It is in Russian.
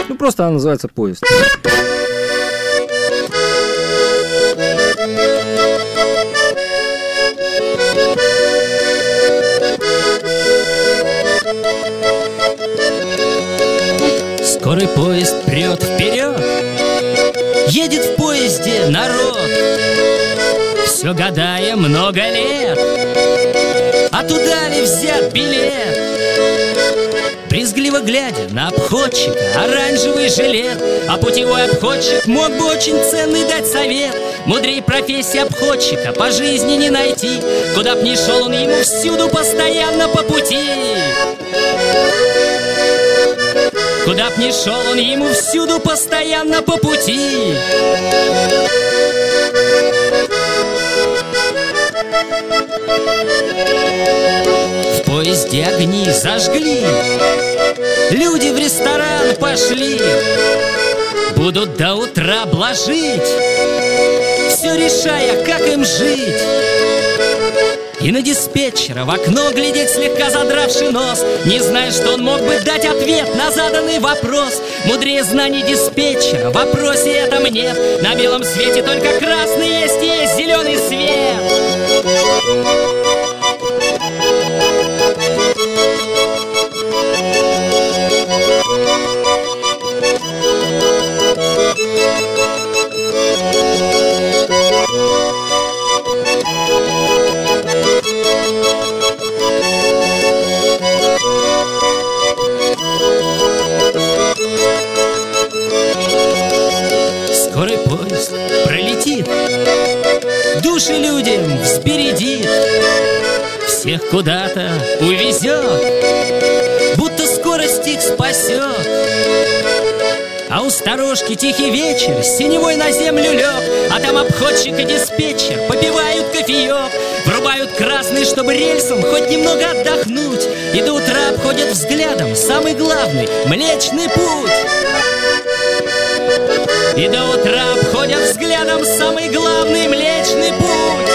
Ну, просто она называется «Поезд». Скорый поезд прет вперед, едет в поезде народ, все гадая много лет, а туда ли взят билет? Брезгливо глядя на обходчика, оранжевый жилет, а путевой обходчик мог бы очень ценный дать совет. Мудрей профессии обходчика по жизни не найти, куда б ни шел он, ему всюду постоянно по пути. Куда б ни шел он, ему всюду постоянно по пути. В поезде огни зажгли, люди в ресторан пошли, будут до утра блажить, все решая, как им жить. И на диспетчера в окно глядеть, слегка задравший нос, не зная, что он мог бы дать ответ на заданный вопрос. Мудрее знаний диспетчера в вопросе этом нет. На белом свете только красный есть и есть зеленый свет. Скорый поезд пролетит, души людям взбередит, всех куда-то увезет, будто скорость их спасет. А у сторожки тихий вечер, синевой на землю лег, а там обходчик и диспетчер попивают кофеек, врубают красный, чтобы рельсам хоть немного отдохнуть, и до утра обходят взглядом самый главный Млечный Путь. И до утра обходят взглядом самый главный Млечный Путь.